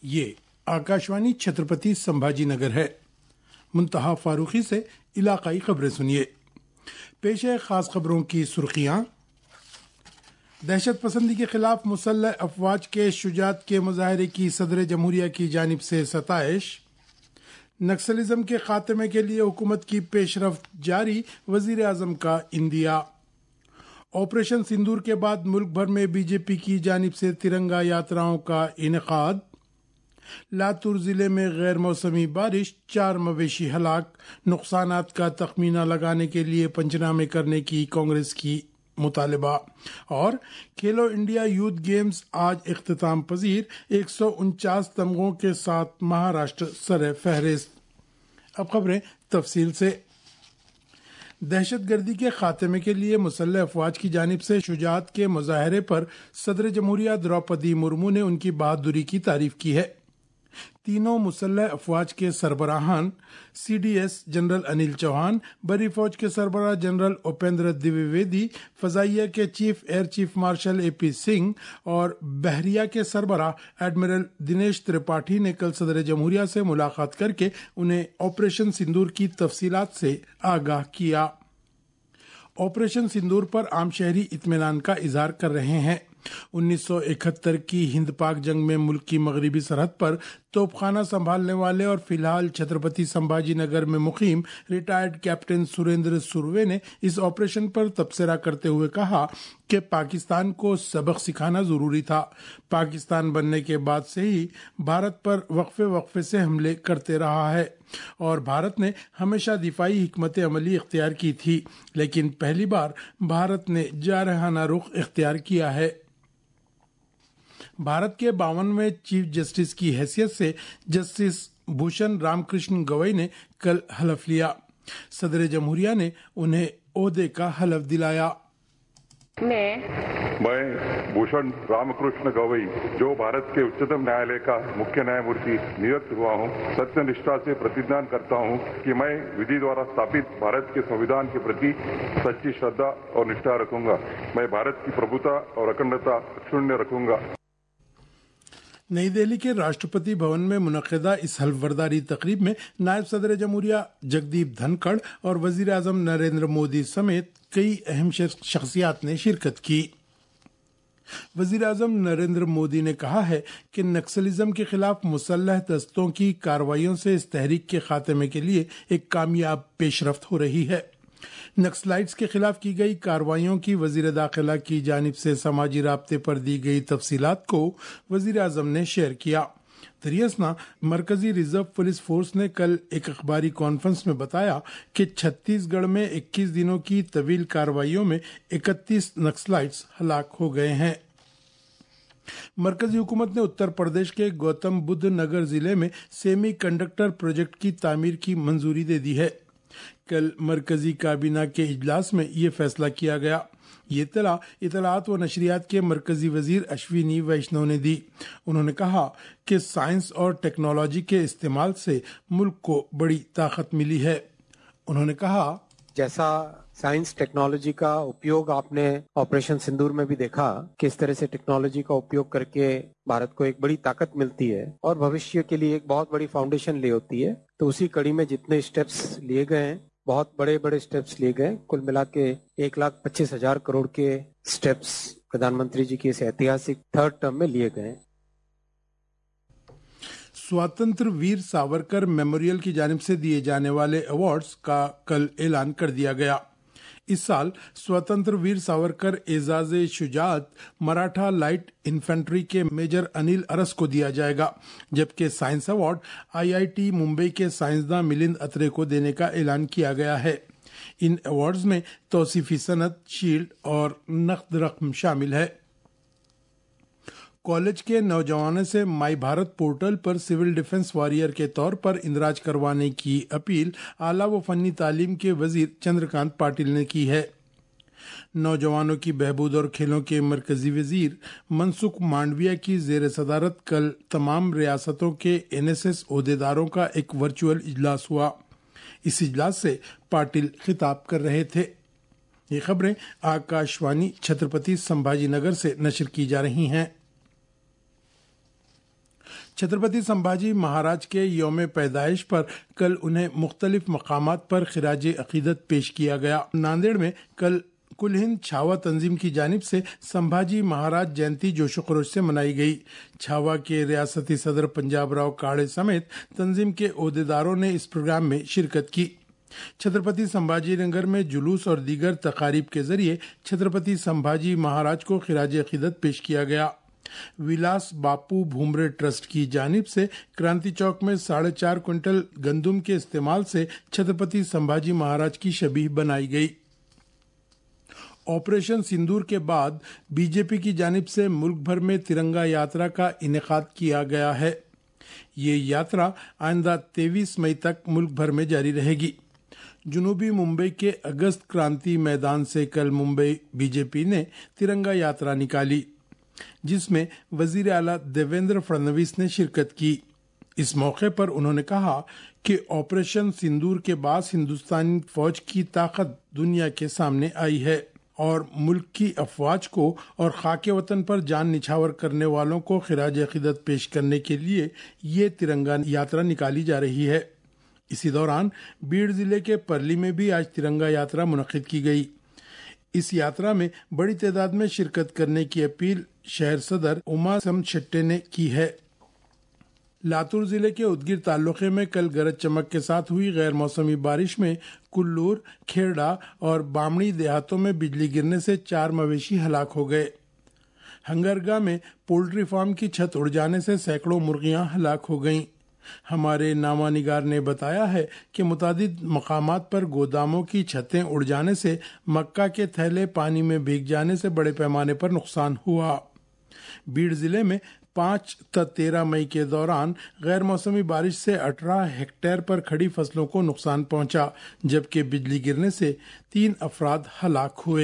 ये आकाशवाणी छत्रपति संभाजी नगर है। मुंतहा फारूकी से इलाकाई खबरें सुनिए। पेश है खास खबरों की सुर्खियां। दहशत पसंदी के खिलाफ मुसल्लह अफवाज के शुजात के मुजाहरे की सदर जमहूरिया की जानिब से सताइश। नक्सलिज्म के खात्मे के लिए हुकूमत की पेशरफ्त जारी, वजीर आजम का इंदिया। ऑपरेशन सिंदूर के बाद मुल्क भर में बीजेपी की जानिब से तिरंगा यात्राओं का इनेकाद। लातूर जिले में गैर मौसमी बारिश, 4 मवेशी हलाक। नुकसानात का तखमीना लगाने के लिए पंचनामे करने की कांग्रेस की मुतालबा। और खेलो इंडिया यूथ गेम्स आज इख्तिताम पजीर, 149 तमगों के साथ महाराष्ट्र सर फहरिस्त। अब खबरें तफसील से। दहशत गर्दी के खात्मे के लिए मुसल्लह अफवाज की जानिब से शुजात के मुजाहरे पर सदर जमहूरिया द्रौपदी मुर्मू ने उनकी बहादुरी की तारीफ की है। तीनों मुसल्लह अफवाज के सरबराहान CDS जनरल अनिल चौहान, बरी फौज के सरबराह जनरल उपेंद्र द्विवेदी, फजाइया के chief air chief marshal AP Singh और बहरिया के सरबराह एडमिरल दिनेश त्रिपाठी ने कल सदर जमहूरिया से मुलाकात करके उन्हें ऑपरेशन सिंदूर की तफसीलात से आगाह किया। ऑपरेशन सिंदूर पर आम शहरी इत्मीनान का इजहार कर रहे हैं। 1971 की हिंद पाक जंग में मुल्क की मगरबी सरहद पर तोपखाना संभालने वाले और फिलहाल छत्रपति संभाजी नगर में मुकीम रिटायर्ड कैप्टन सुरेंद्र सुरवे ने इस ऑपरेशन पर तबसरा करते हुए कहा कि पाकिस्तान को सबक सिखाना जरूरी था। पाकिस्तान बनने के बाद से ही भारत पर वक्फे से हमले करते रहा है और भारत ने हमेशा दिफाई हिकमत अमली इख्तियार की थी, लेकिन पहली बार भारत ने जारहाना रुख इख्तियार किया है। भारत के 52वें चीफ जस्टिस की हैसियत से जस्टिस भूषण रामकृष्ण गवई ने कल हलफ लिया। सदर जमहूरिया ने उन्हें ओहदे का हलफ दिलाया। मैं भूषण रामकृष्ण गवई, जो भारत के उच्चतम न्यायालय का मुख्य न्यायमूर्ति नियुक्त हुआ हूँ, सत्य निष्ठा से प्रतिज्ञा करता हूँ कि मैं विधि द्वारा स्थापित भारत के संविधान के प्रति सच्ची श्रद्धा और निष्ठा रखूंगा। मैं भारत की प्रभुता और अखंडता अक्षुण्य रखूंगा। नई दिल्ली के राष्ट्रपति भवन में मुनक्किदा इस हल्फबर्दारी तकरीब में नायब सदर जमहूरिया जगदीप धनखड़ और वजीर आजम नरेंद्र मोदी समेत कई अहम शख्सियात ने शिरकत की। वजीर आजम नरेंद्र मोदी ने कहा है कि नक्सलिज्म के खिलाफ मुसल्लह दस्तों की कार्रवाइयों से इस तहरीक के खात्मे के लिए एक कामयाब पेशरफ्त हो रही है। नक्सलाइट्स के खिलाफ की गई कार्रवाइयों की वजीर दाखिला की जानिब से समाजी राब्ते पर दी गई तफसीलात को वजीर आजम ने शेयर किया। दरियासना मरकजी रिजर्व पुलिस फोर्स ने कल एक अखबारी कॉन्फ्रेंस में बताया कि छत्तीसगढ़ में 21 दिनों की तवील कार्रवाइयों में 31 नक्सलाइट्स हलाक हो गए हैं। मरकजी हुकूमत ने उत्तर प्रदेश के गौतम बुद्ध नगर जिले में सेमी कंडक्टर प्रोजेक्ट की तामीर की मंजूरी दे दी है। कल मरकजी काबीना के इजलास में ये फैसला किया गया। ये इतलात व नशरियात के मरकजी वजीर अश्विनी वैष्णव ने दी। उन्होंने कहा कि साइंस और टेक्नोलॉजी के इस्तेमाल से मुल्क को बड़ी ताकत मिली है। उन्होंने कहा, जैसा साइंस टेक्नोलॉजी का उपयोग आपने ऑपरेशन सिंदूर में भी देखा, किस तरह से टेक्नोलॉजी का उपयोग करके भारत को एक बड़ी ताकत मिलती है और भविष्य के लिए एक बहुत बड़ी फाउंडेशन ले होती है। तो उसी कड़ी में जितने स्टेप्स लिए गए हैं, बहुत बड़े बड़े स्टेप्स लिए गए, कुल मिला के 1,25,000 करोड़ के स्टेप्स प्रधानमंत्री जी की इस ऐतिहासिक थर्ड टर्म में लिए गए। स्वतंत्र वीर सावरकर मेमोरियल की जानिब से दिए जाने वाले अवार्ड्स का कल ऐलान कर दिया गया। इस साल स्वतंत्र वीर सावरकर एजाज़े शुजात मराठा लाइट इन्फेंट्री के मेजर अनिल अरस को दिया जाएगा, जबकि साइंस अवार्ड IIT मुंबई के साइंसदान मिलिंद अत्रे को देने का ऐलान किया गया है। इन अवार्ड्स में तौसीफी सनद, शील्ड और नकद रकम शामिल है। कॉलेज के नौजवानों से माई भारत पोर्टल पर सिविल डिफेंस वॉरियर के तौर पर इंदराज करवाने की अपील आला व फन्नी तालीम के वजीर चंद्रकांत पाटिल ने की है। नौजवानों की बहबूद और खेलों के मरकजी वजीर मनसुख मांडविया की जेर सदारत कल तमाम रियासतों के NSS ओहदेदारों का एक वर्चुअल इजलास हुआ। इस इजलास से पाटिल खिताब कर रहे थे। ये खबरें आकाशवाणी छत्रपति संभाजी नगर से नशर की जा रही हैं। छत्रपति संभाजी महाराज के यौम पैदाइश पर कल उन्हें मुख्तलिफ मकामात पर खिराज अकीदत पेश किया गया। नांदेड़ में कल कुल हिंद छावा तंजीम की जानिब से संभाजी महाराज जयंती जोशो खरोश से मनाई गई। छावा के रियासती सदर पंजाब राव काड़े समेत तंजीम के ओहदेदारों ने इस प्रोग्राम में शिरकत की। छत्रपति संभाजी नगर में जुलूस और दीगर तकारीब के जरिए छत्रपति संभाजी महाराज को खिराज अकीदत पेश किया गया। विलास बापू भूमरे ट्रस्ट की जानिब से क्रांति चौक में 4.5 क्विंटल गंदुम के इस्तेमाल से छत्रपति संभाजी महाराज की शबीह बनाई गई। ऑपरेशन सिंदूर के बाद बीजेपी की जानिब से मुल्क भर में तिरंगा यात्रा का इनेकाद किया गया है। ये यात्रा आइंदा 23 मई तक मुल्क भर में जारी रहेगी। जुनूबी मुंबई के अगस्त क्रांति मैदान से कल मुंबई बीजेपी ने तिरंगा यात्रा निकाली, जिसमें वजीर आला देवेंद्र फडणवीस ने शिरकत की। इस मौके पर उन्होंने कहा कि ऑपरेशन सिंदूर के बाद हिंदुस्तानी फौज की ताकत दुनिया के सामने आई है और मुल्क की अफवाज को और खाके वतन पर जान निछावर करने वालों को खिराज अकीदत पेश करने के लिए ये तिरंगा यात्रा निकाली जा रही है। इसी दौरान बीड़ जिले के परली में भी आज तिरंगा यात्रा मुनक्किद की गई। इस यात्रा में बड़ी तादाद में शिरकत करने की अपील शहर सदर उमा शेट्टे ने की है। लातूर जिले के उदगीर तालुके में कल गरज चमक के साथ हुई गैर मौसमी बारिश में कुल्लूर, खेड़ा और बामणी देहातों में बिजली गिरने से 4 मवेशी हलाक हो गए। हंगरगा में पोल्ट्री फार्म की छत उड़ जाने से सैकड़ों मुर्गियां हलाक हो गईं। हमारे नामानिगार ने बताया है कि मुतादिद मकामात पर गोदामों की छतें उड़ जाने से मक्का के थैले पानी में भीग जाने से बड़े पैमाने पर नुकसान हुआ। बीड़ जिले में 5 से 13 मई के दौरान गैर मौसमी बारिश से 18 हेक्टेयर पर खड़ी फसलों को नुकसान पहुंचा, जबकि बिजली गिरने से 3 अफराद हलाक हुए।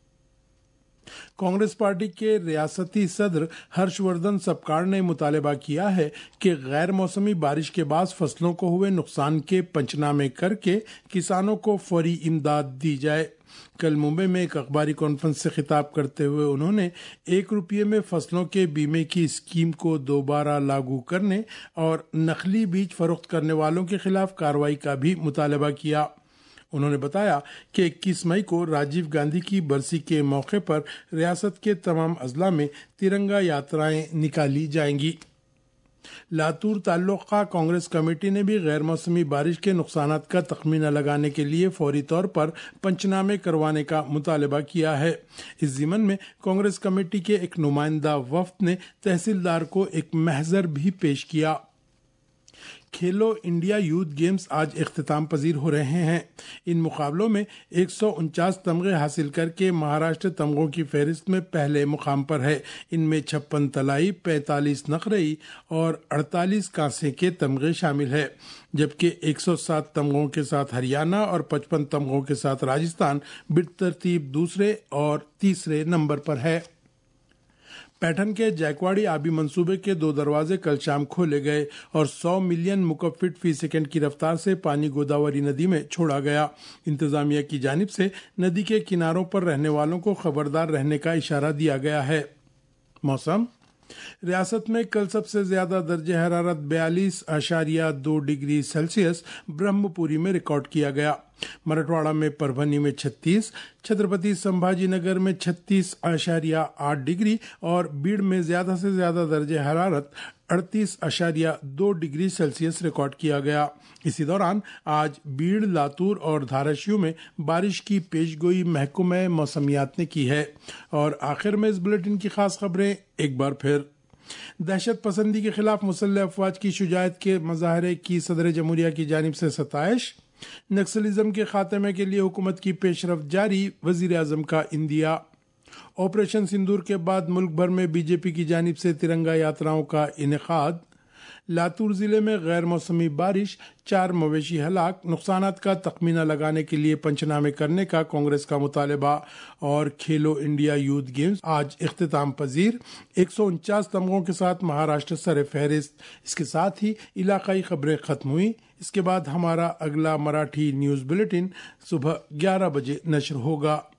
कांग्रेस पार्टी के रियासती सदर हर्षवर्धन सपकाड़ ने मुतालबा किया है कि गैर मौसमी बारिश के बाद फसलों को हुए नुकसान के पंचनामे करके किसानों को फौरी इमदाद दी जाए। कल मुंबई में एक अखबारी कॉन्फ्रेंस से खिताब करते हुए उन्होंने 1 रुपये में फसलों के बीमे की स्कीम को दोबारा लागू करने और नकली बीज फरोख्त करने वालों के खिलाफ कार्रवाई का भी मुतालबा किया। उन्होंने बताया कि 21 मई को राजीव गांधी की बरसी के मौके पर रियासत के तमाम अजला में तिरंगा यात्राएं निकाली जाएंगी। लातूर ताल्लुका कांग्रेस कमेटी ने भी गैर मौसमी बारिश के नुकसानात का तखमीना लगाने के लिए फौरी तौर पर पंचनामे करवाने का मुतालबा किया है। इस ज़िमन में कांग्रेस कमेटी के एक नुमाइंदा वफ्द ने तहसीलदार को एक महजर भी पेश किया। खेलो इंडिया यूथ गेम्स आज इख्तिताम पजीर हो रहे हैं। इन मुकाबलों में 149 तमगे हासिल करके महाराष्ट्र तमगों की फहरिस्त में पहले मुकाम पर है। इनमें 56 तलाई, 45 नखरई और 48 कांसे के तमगे शामिल है, जबकि 107 तमगों के साथ हरियाणा और 55 तमगों के साथ राजस्थान बितरतीब दूसरे और तीसरे नंबर पर है। पैठन के जैकवाड़ी आबी मंसूबे के 2 दरवाजे कल शाम खोले गए और 100 मिलियन मुकब फीट फी सेकंड की रफ्तार से पानी गोदावरी नदी में छोड़ा गया। इंतजामिया की जानिब से नदी के किनारों पर रहने वालों को खबरदार रहने का इशारा दिया गया है। मौसम रियासत में कल सबसे ज्यादा दर्जे हरारत 42.2 डिग्री सेल्सियस ब्रह्मपुरी में रिकॉर्ड किया गया। मराठवाड़ा में परभनी में 36, छत्रपति संभाजी नगर में 36.8 डिग्री और बीड़ में ज्यादा से ज्यादा दर्जे हरारत 38.2 डिग्री सेल्सियस रिकॉर्ड किया गया। इसी दौरान आज बीड़, लातूर और धाराशिव में बारिश की पेशगोई महकमे मौसमियात ने की है। और आखिर में इस बुलेटिन की खास खबरें एक बार फिर। दहशत पसंदी के खिलाफ मुसल्लह अफवाज की शुजायत के मुजाहरे की सदर जमहूरिया की जानिब से सताइश। नक्सलिज्म के खात्मे के लिए हुकूमत की पेशरफ्त जारी, वजीर आजम का इंदिया। ऑपरेशन सिंदूर के बाद मुल्क भर में बीजेपी की जानिब से तिरंगा यात्राओं का इनेकाद। लातूर जिले में गैर मौसमी बारिश, 4 मवेशी हलाक, नुकसानात का तखमीना लगाने के लिए पंचनामे करने का कांग्रेस का मुतालबा। और खेलो इंडिया यूथ गेम्स आज इख्तिताम पजीर, 149 तमगों के साथ महाराष्ट्र सर फहरिस्त। इसके साथ ही इलाकाई खबरें खत्म हुई। इसके बाद हमारा अगला मराठी न्यूज बुलेटिन सुबह 11 बजे नशर होगा।